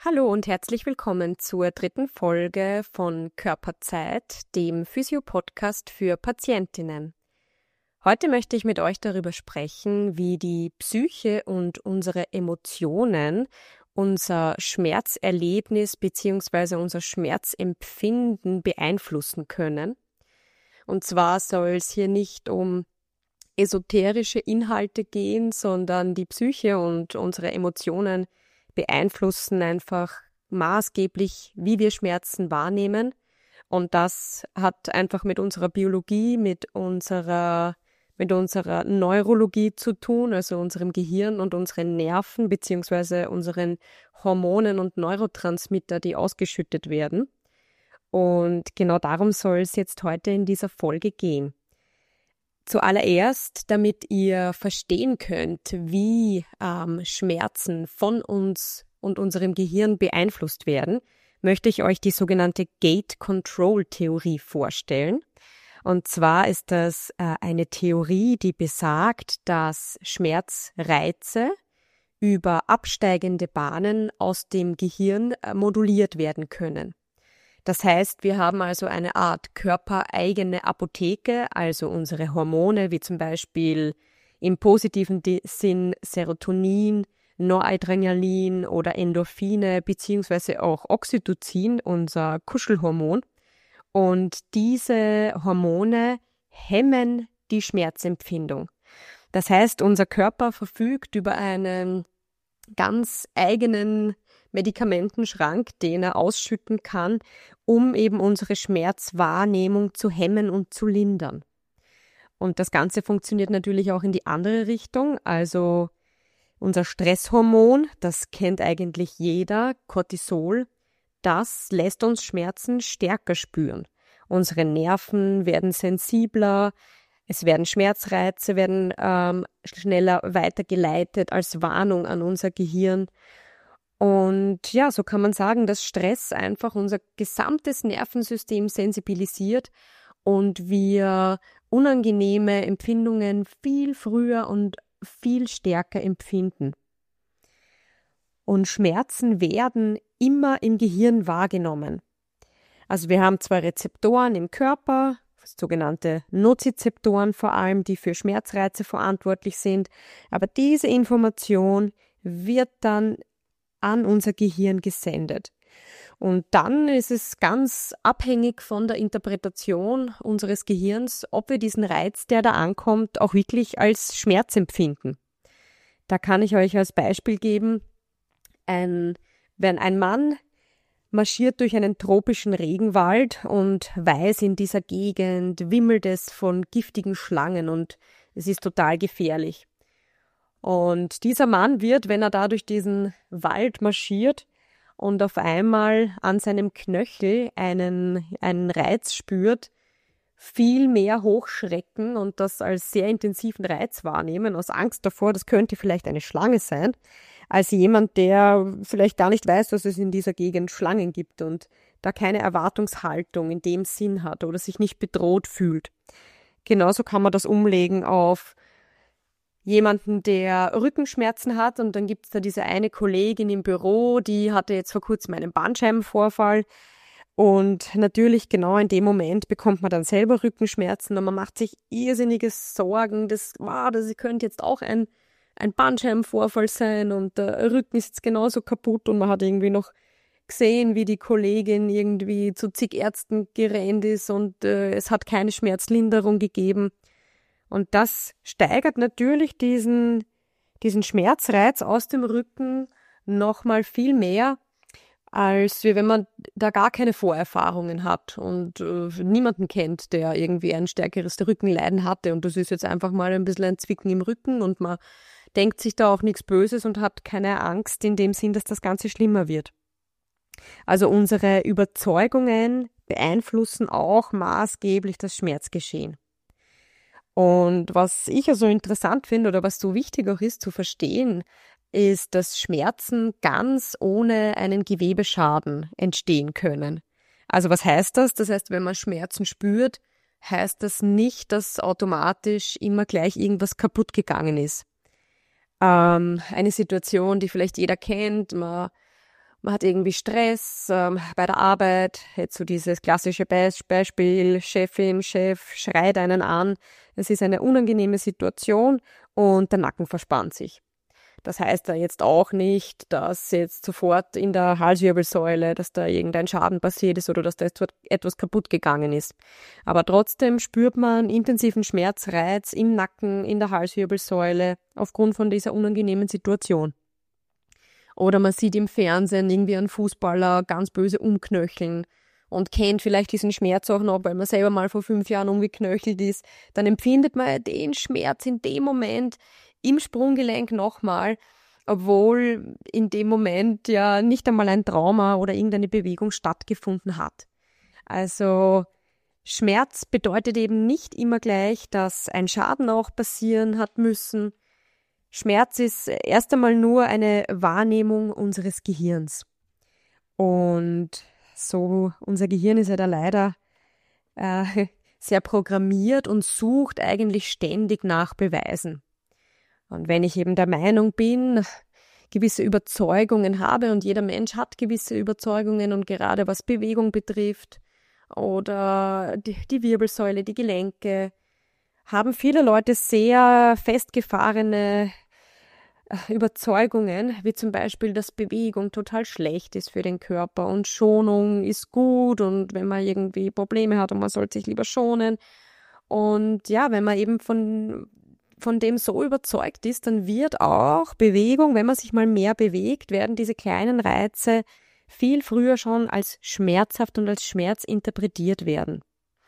Hallo und herzlich willkommen zur dritten Folge von Körperzeit, dem Physio-Podcast für Patientinnen. Heute möchte ich mit euch darüber sprechen, wie die Psyche und unsere Emotionen unser Schmerzerlebnis bzw. unser Schmerzempfinden beeinflussen können. Und zwar soll es hier nicht um esoterische Inhalte gehen, sondern die Psyche und unsere Emotionen beeinflussen einfach maßgeblich, wie wir Schmerzen wahrnehmen. Und das hat einfach mit unserer Biologie, mit unserer Neurologie zu tun, also unserem Gehirn und unseren Nerven beziehungsweise unseren Hormonen und Neurotransmitter, die ausgeschüttet werden. Und genau darum soll es jetzt heute in dieser Folge gehen. Zuallererst, damit ihr verstehen könnt, wie Schmerzen von uns und unserem Gehirn beeinflusst werden, möchte ich euch die sogenannte Gate-Control-Theorie vorstellen. Und zwar ist das eine Theorie, die besagt, dass Schmerzreize über absteigende Bahnen aus dem Gehirn moduliert werden können. Das heißt, wir haben also eine Art körpereigene Apotheke, also unsere Hormone, wie zum Beispiel im positiven Sinn Serotonin, Noradrenalin oder Endorphine, beziehungsweise auch Oxytocin, unser Kuschelhormon. Und diese Hormone hemmen die Schmerzempfindung. Das heißt, unser Körper verfügt über einen ganz eigenen Medikamentenschrank, den er ausschütten kann, um eben unsere Schmerzwahrnehmung zu hemmen und zu lindern. Und das Ganze funktioniert natürlich auch in die andere Richtung, also unser Stresshormon, das kennt eigentlich jeder, Cortisol, das lässt uns Schmerzen stärker spüren. Unsere Nerven werden sensibler, es werden Schmerzreize, werden schneller weitergeleitet als Warnung an unser Gehirn. Und ja, so kann man sagen, dass Stress einfach unser gesamtes Nervensystem sensibilisiert und wir unangenehme Empfindungen viel früher und viel stärker empfinden. Und Schmerzen werden immer im Gehirn wahrgenommen. Also wir haben zwar Rezeptoren im Körper, sogenannte Nozizeptoren vor allem, die für Schmerzreize verantwortlich sind, aber diese Information wird dann an unser Gehirn gesendet. Und dann ist es ganz abhängig von der Interpretation unseres Gehirns, ob wir diesen Reiz, der da ankommt, auch wirklich als Schmerz empfinden. Da kann ich euch als Beispiel geben, wenn ein Mann marschiert durch einen tropischen Regenwald und weiß, in dieser Gegend wimmelt es von giftigen Schlangen und es ist total gefährlich. Und dieser Mann wird, wenn er da durch diesen Wald marschiert und auf einmal an seinem Knöchel einen Reiz spürt, viel mehr hochschrecken und das als sehr intensiven Reiz wahrnehmen, aus Angst davor, das könnte vielleicht eine Schlange sein, als jemand, der vielleicht gar nicht weiß, dass es in dieser Gegend Schlangen gibt und da keine Erwartungshaltung in dem Sinn hat oder sich nicht bedroht fühlt. Genauso kann man das umlegen auf jemanden, der Rückenschmerzen hat und dann gibt es da diese eine Kollegin im Büro, die hatte jetzt vor kurzem einen Bandscheibenvorfall und natürlich genau in dem Moment bekommt man dann selber Rückenschmerzen und man macht sich irrsinnige Sorgen, das könnte jetzt auch ein Bandscheibenvorfall sein und der Rücken ist jetzt genauso kaputt und man hat irgendwie noch gesehen, wie die Kollegin irgendwie zu zig Ärzten gerannt ist und es hat keine Schmerzlinderung gegeben. Und das steigert natürlich diesen Schmerzreiz aus dem Rücken nochmal viel mehr, als wenn man da gar keine Vorerfahrungen hat und niemanden kennt, der irgendwie ein stärkeres Rückenleiden hatte. Und das ist jetzt einfach mal ein bisschen ein Zwicken im Rücken und man denkt sich da auch nichts Böses und hat keine Angst in dem Sinn, dass das Ganze schlimmer wird. Also unsere Überzeugungen beeinflussen auch maßgeblich das Schmerzgeschehen. Und was ich also interessant finde oder was so wichtig auch ist zu verstehen, ist, dass Schmerzen ganz ohne einen Gewebeschaden entstehen können. Also was heißt das? Das heißt, wenn man Schmerzen spürt, heißt das nicht, dass automatisch immer gleich irgendwas kaputt gegangen ist. Eine Situation, die vielleicht jeder kennt, man man hat irgendwie Stress bei der Arbeit, jetzt so dieses klassische Beispiel, Chefin, Chef schreit einen an, es ist eine unangenehme Situation und der Nacken verspannt sich. Das heißt da jetzt auch nicht, dass jetzt sofort in der Halswirbelsäule, dass da irgendein Schaden passiert ist oder dass da etwas kaputt gegangen ist. Aber trotzdem spürt man intensiven Schmerzreiz im Nacken, in der Halswirbelsäule aufgrund von dieser unangenehmen Situation. Oder man sieht im Fernsehen irgendwie einen Fußballer ganz böse umknöcheln und kennt vielleicht diesen Schmerz auch noch, weil man selber mal vor 5 Jahren umgeknöchelt ist. Dann empfindet man den Schmerz in dem Moment im Sprunggelenk nochmal, obwohl in dem Moment ja nicht einmal ein Trauma oder irgendeine Bewegung stattgefunden hat. Also Schmerz bedeutet eben nicht immer gleich, dass ein Schaden auch passieren hat müssen. Schmerz ist erst einmal nur eine Wahrnehmung unseres Gehirns. Und so, unser Gehirn ist ja da leider sehr programmiert und sucht eigentlich ständig nach Beweisen. Und wenn ich eben der Meinung bin, gewisse Überzeugungen habe und jeder Mensch hat gewisse Überzeugungen und gerade was Bewegung betrifft oder die Wirbelsäule, die Gelenke, haben viele Leute sehr festgefahrene Überzeugungen, wie zum Beispiel, dass Bewegung total schlecht ist für den Körper und Schonung ist gut und wenn man irgendwie Probleme hat und man sollte sich lieber schonen. Und ja, wenn man eben von dem so überzeugt ist, dann wird auch Bewegung, wenn man sich mal mehr bewegt, werden diese kleinen Reize viel früher schon als schmerzhaft und als Schmerz interpretiert werden.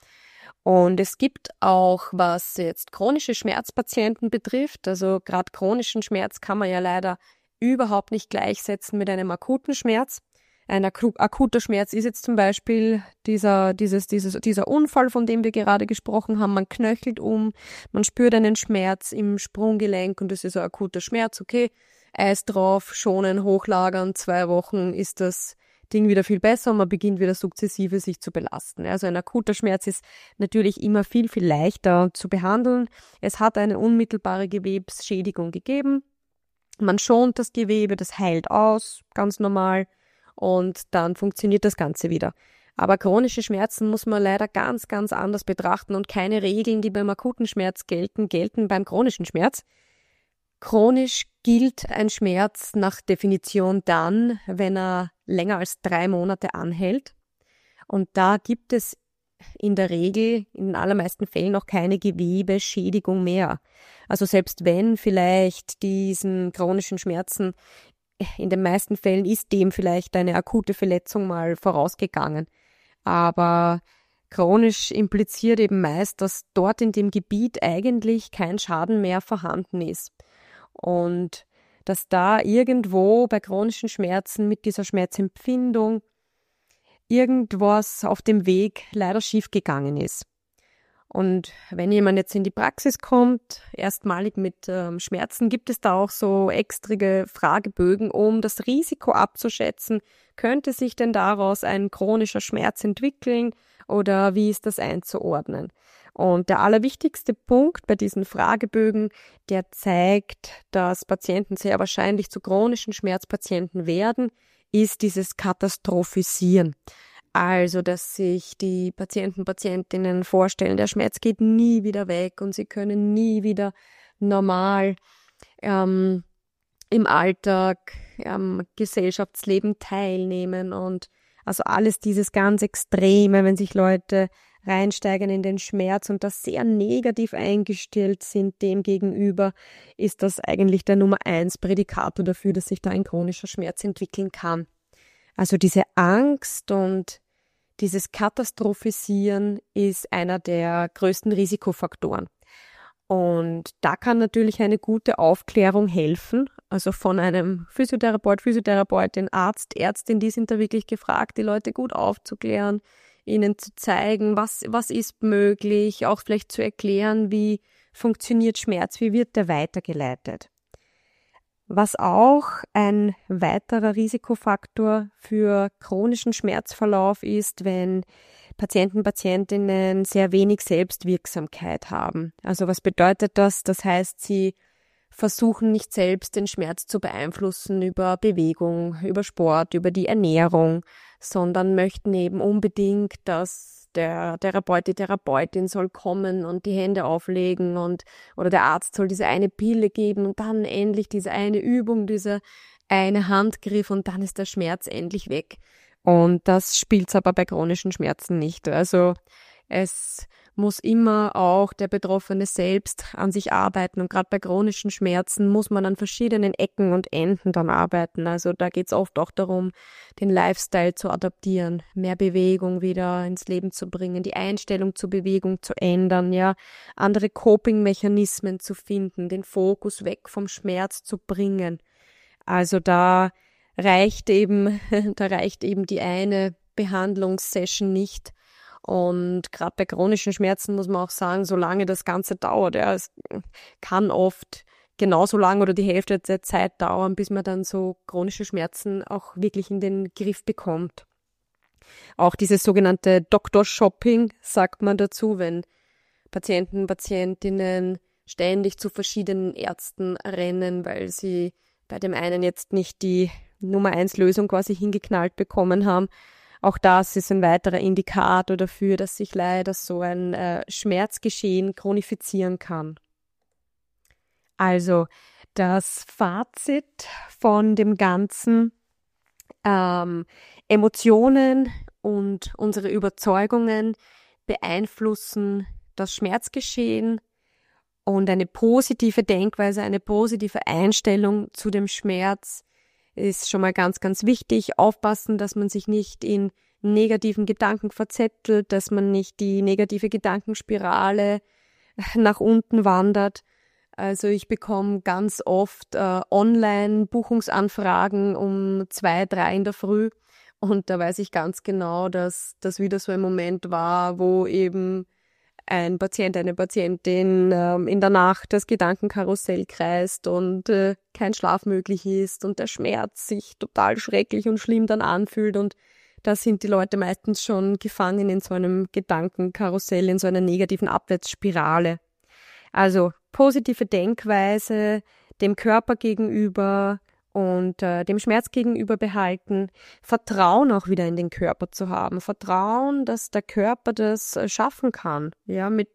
Und es gibt auch, was jetzt chronische Schmerzpatienten betrifft, also gerade chronischen Schmerz kann man ja leider überhaupt nicht gleichsetzen mit einem akuten Schmerz. Ein akuter Schmerz ist jetzt zum Beispiel dieser Unfall, von dem wir gerade gesprochen haben. Man knöchelt um, man spürt einen Schmerz im Sprunggelenk und es ist ein akuter Schmerz. Okay, Eis drauf, schonen, hochlagern, 2 Wochen ist das Ding wieder viel besser und man beginnt wieder sukzessive sich zu belasten. Also ein akuter Schmerz ist natürlich immer viel, viel leichter zu behandeln. Es hat eine unmittelbare Gewebsschädigung gegeben. Man schont das Gewebe, das heilt aus, ganz normal. Und dann funktioniert das Ganze wieder. Aber chronische Schmerzen muss man leider ganz, ganz anders betrachten und keine Regeln, die beim akuten Schmerz gelten beim chronischen Schmerz. Chronisch gilt ein Schmerz nach Definition dann, wenn er länger als 3 Monate anhält. Und da gibt es in der Regel, in den allermeisten Fällen, noch keine Gewebeschädigung mehr. Also selbst wenn vielleicht diesen chronischen Schmerzen in den meisten Fällen ist dem vielleicht eine akute Verletzung mal vorausgegangen. Aber chronisch impliziert eben meist, dass dort in dem Gebiet eigentlich kein Schaden mehr vorhanden ist. Und dass da irgendwo bei chronischen Schmerzen mit dieser Schmerzempfindung irgendwas auf dem Weg leider schiefgegangen ist. Und wenn jemand jetzt in die Praxis kommt, erstmalig mit Schmerzen, gibt es da auch so extrige Fragebögen, um das Risiko abzuschätzen. Könnte sich denn daraus ein chronischer Schmerz entwickeln oder wie ist das einzuordnen? Und der allerwichtigste Punkt bei diesen Fragebögen, der zeigt, dass Patienten sehr wahrscheinlich zu chronischen Schmerzpatienten werden, ist dieses Katastrophisieren. Also, dass sich die Patientinnen vorstellen, der Schmerz geht nie wieder weg und sie können nie wieder normal im Alltag, am Gesellschaftsleben teilnehmen und also alles dieses ganz Extreme, wenn sich Leute reinsteigen in den Schmerz und das sehr negativ eingestellt sind dem gegenüber, ist das eigentlich der Nummer 1 Prädikator dafür, dass sich da ein chronischer Schmerz entwickeln kann. Also diese Angst und dieses Katastrophisieren ist einer der größten Risikofaktoren. Und da kann natürlich eine gute Aufklärung helfen, also von einem Physiotherapeut, Physiotherapeutin, Arzt, Ärztin, die sind da wirklich gefragt, die Leute gut aufzuklären, ihnen zu zeigen, was ist möglich, auch vielleicht zu erklären, wie funktioniert Schmerz, wie wird der weitergeleitet. Was auch ein weiterer Risikofaktor für chronischen Schmerzverlauf ist, wenn Patientinnen sehr wenig Selbstwirksamkeit haben. Also was bedeutet das? Das heißt, sie versuchen nicht selbst den Schmerz zu beeinflussen über Bewegung, über Sport, über die Ernährung, sondern möchten eben unbedingt, dass der Therapeut, die Therapeutin soll kommen und die Hände auflegen oder der Arzt soll diese eine Pille geben und dann endlich diese eine Übung, dieser eine Handgriff und dann ist der Schmerz endlich weg. Und das spielt's aber bei chronischen Schmerzen nicht. Also es muss immer auch der Betroffene selbst an sich arbeiten. Und gerade bei chronischen Schmerzen muss man an verschiedenen Ecken und Enden dann arbeiten. Also da geht's oft auch darum, den Lifestyle zu adaptieren, mehr Bewegung wieder ins Leben zu bringen, die Einstellung zur Bewegung zu ändern, ja, andere Coping-Mechanismen zu finden, den Fokus weg vom Schmerz zu bringen. Also da reicht eben die eine Behandlungssession nicht. Und gerade bei chronischen Schmerzen muss man auch sagen, solange das Ganze dauert, ja, es kann oft genauso lang oder die Hälfte der Zeit dauern, bis man dann so chronische Schmerzen auch wirklich in den Griff bekommt. Auch dieses sogenannte Doktor-Shopping sagt man dazu, wenn Patienten, Patientinnen ständig zu verschiedenen Ärzten rennen, weil sie bei dem einen jetzt nicht die Nummer 1 Lösung quasi hingeknallt bekommen haben. Auch das ist ein weiterer Indikator dafür, dass sich leider so ein Schmerzgeschehen chronifizieren kann. Also das Fazit von dem Ganzen: Emotionen und unsere Überzeugungen beeinflussen das Schmerzgeschehen und eine positive Denkweise, eine positive Einstellung zu dem Schmerz ist schon mal ganz, ganz wichtig. Aufpassen, dass man sich nicht in negativen Gedanken verzettelt, dass man nicht die negative Gedankenspirale nach unten wandert. Also ich bekomme ganz oft Online-Buchungsanfragen um 2, 3 in der Früh und da weiß ich ganz genau, dass das wieder so ein Moment war, wo eben ein Patient, eine Patientin in der Nacht das Gedankenkarussell kreist und kein Schlaf möglich ist und der Schmerz sich total schrecklich und schlimm dann anfühlt und da sind die Leute meistens schon gefangen in so einem Gedankenkarussell, in so einer negativen Abwärtsspirale. Also positive Denkweise dem Körper gegenüber und dem Schmerz gegenüber behalten, Vertrauen auch wieder in den Körper zu haben, Vertrauen, dass der Körper das schaffen kann, ja, mit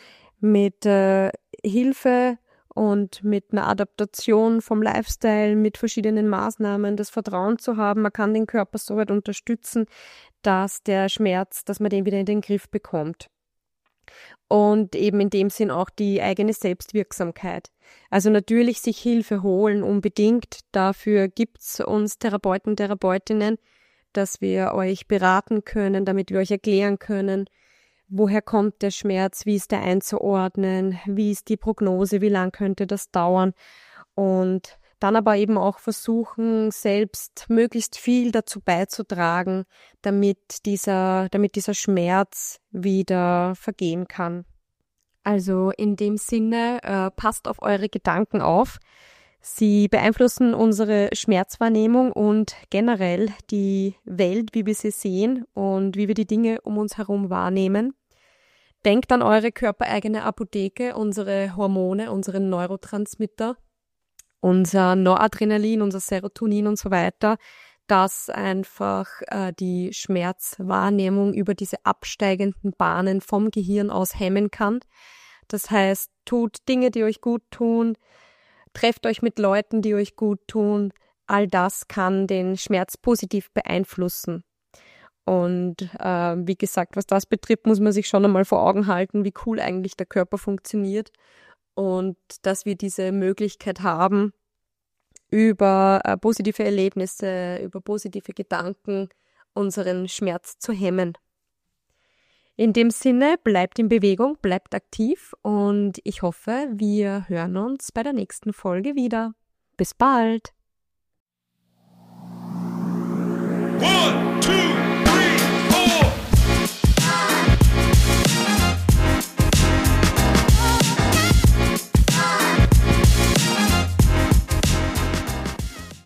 Hilfe und mit einer Adaptation vom Lifestyle, mit verschiedenen Maßnahmen, das Vertrauen zu haben, man kann den Körper so weit unterstützen, dass der Schmerz, dass man den wieder in den Griff bekommt. Und eben in dem Sinn auch die eigene Selbstwirksamkeit. Also natürlich sich Hilfe holen unbedingt. Dafür gibt's uns Therapeuten, Therapeutinnen, dass wir euch beraten können, damit wir euch erklären können, woher kommt der Schmerz, wie ist der einzuordnen, wie ist die Prognose, wie lang könnte das dauern und dann aber eben auch versuchen, selbst möglichst viel dazu beizutragen, damit dieser Schmerz wieder vergehen kann. Also in dem Sinne, passt auf eure Gedanken auf. Sie beeinflussen unsere Schmerzwahrnehmung und generell die Welt, wie wir sie sehen und wie wir die Dinge um uns herum wahrnehmen. Denkt an eure körpereigene Apotheke, unsere Hormone, unsere Neurotransmitter, unser Noradrenalin, unser Serotonin und so weiter, das einfach die Schmerzwahrnehmung über diese absteigenden Bahnen vom Gehirn aus hemmen kann. Das heißt, tut Dinge, die euch gut tun, trefft euch mit Leuten, die euch gut tun. All das kann den Schmerz positiv beeinflussen. Und wie gesagt, was das betrifft, muss man sich schon einmal vor Augen halten, wie cool eigentlich der Körper funktioniert und dass wir diese Möglichkeit haben, über positive Erlebnisse, über positive Gedanken unseren Schmerz zu hemmen. In dem Sinne, bleibt in Bewegung, bleibt aktiv und ich hoffe, wir hören uns bei der nächsten Folge wieder. Bis bald!